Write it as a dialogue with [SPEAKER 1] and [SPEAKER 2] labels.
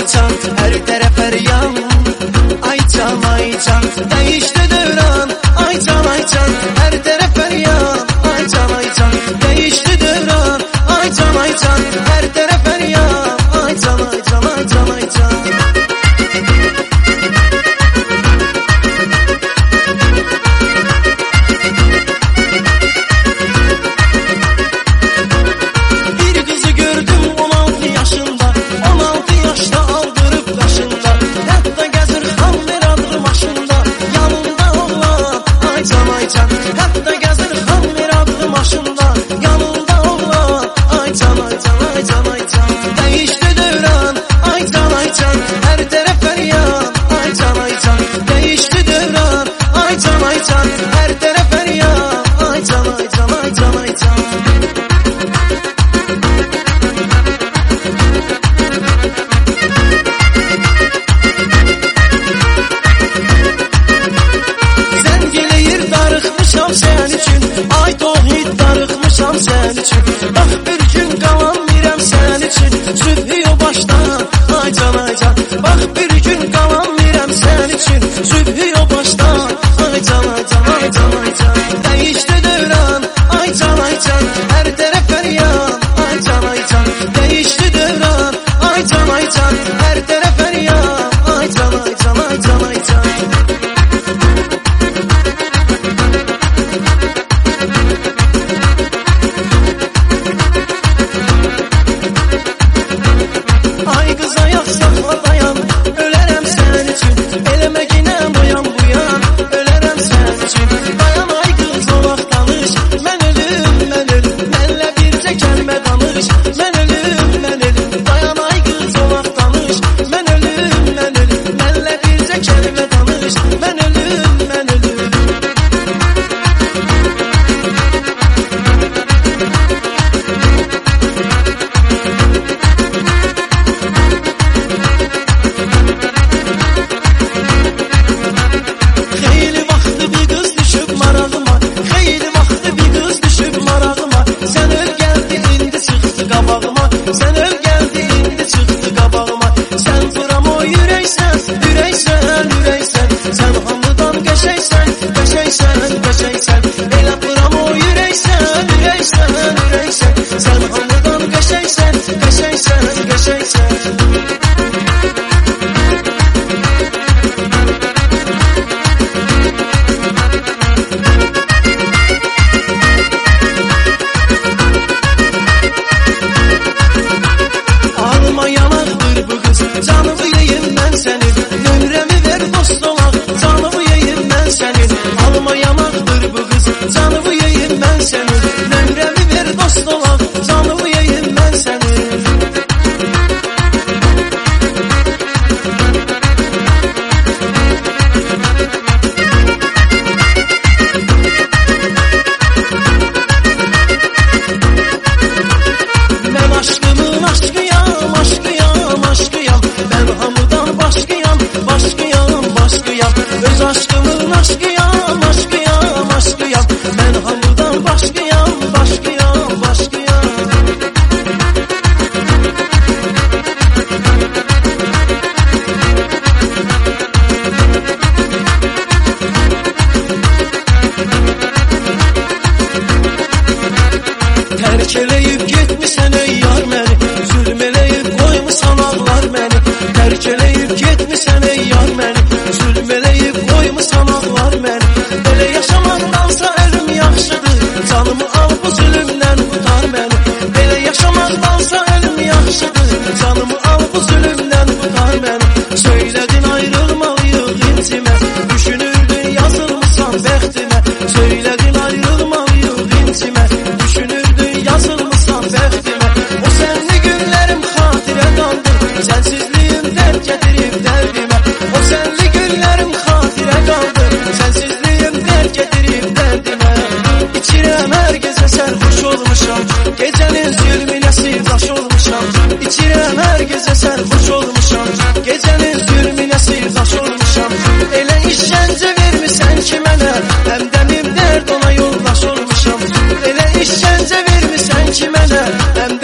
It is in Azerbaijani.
[SPEAKER 1] can, her tərəf hər yan. Ay can, dəyişdi dövran. Ay can, her tərəf hər yan. Ay can, dəyişdi dövran. Ay can, her tərəf hər yan. Ay can. Bir kızı gördüm 16 yaşında, 16 yaşta aldırıp başında. Hatta gəzir Xanlar adlı maşında, yanında oğlan. Ay can, hatta gəzir Xanlar adlı maşında, yanında oğlan. Ay can, dəyişdi dövran. Ay can, her tərəf hər yan. Ay can, dəyişdi dövran. Ay can, her tərəf hər yan. Ay can. Zəngiləyir darıxmışam sən üçün. Ay tohid darıxmışam sən üçün. Bax bir gün qalan mirəm sən üçün. Sübhü o başdan. Ay can, bax bir gün qalan mirəm sən üçün. Sübhü o başdan. Ay can, dəyişdi dövran. Ay can, her tərəf hər yan. Ay can, dəyişdi dövran. Ay can, her tərəf hər yan. Ay can. Ay qız ayaq saxla dayan, ölərəm sən üçün. Eləmə ginə boyan bu yan, ölərəm sən üçün. Dayan ay qız olaq danış, mən ölüm. Mənlə bircə kəlmə danış, mən ölüm. Dayan ay qız olaq danış, mən ölüm. Mənlə bircə kəlmə danış, mən ölüm. Xeyli vaxtı bir qız düşüb marağıma, xeyli vaxtı bir qız düşüb marağıma. Sən öl gəldi indi çıxdı qabağıma, sən öl gəldi indi çıxdı qabağıma. Sən vuram o ürəksən. Sən hamıdan qəşəksən. Elə vuram o ürəksən. Sən hamıdan qəşəksən. Alma yanaqdır bu qız, canımı yeyim mən sənin. Nömrəmi ver dost olaq, canımı yeyim mən sənin. Alma yanaqdır bu qız, canımı yeyim mən sənin. Nömrəmi ver dost olaq, canımı yeyim mən sənin. Mən aşkımın aşkıyam. Mən hamıdan başqıyam. Öz aşkımın aşkıyam. Mən hamıdan başqıyam. Tərk eləyib getmisən ey yar məni, zülm eləyib qoymusan ağlar məni. Tərk eləyib getmisən ey yar məni, zülm eləyib qoymusan ağlar məni. Belə yaşamaqdansa ölüm yaxşıdır, canımı al bu zülmdən qutar məni. Belə yaşamaqdansa ölüm yaxşıdır, canımı al bu zülmdən qutar məni. Söylədin ayrılmalıyıq incimə, düşünürdün yazılmısan bəxtimə. Söylədin ayrılmalıyıq incimə, düşünürdün yazılmısan bəxtimə. O sənli günlərim xatirə qaldı, sənsizliyin dərd gətirib dərdimə. O sənli günlərim xatirə qaldı, sənsizliyin dərd gətirib dərdimə. İçirəm hər gecə sərxoş olmuşam, gecənin zülmünə sirdaş olmuşam. İçirəm hər gecə sərxoş olmuşam, gecənin zülmünə sirdaş olmuşam. Elə işgəncə vermisən ki mənə, həmdəmim dərd ona yoldaş olmuşam. Elə işgəncə vermisən ki mənə,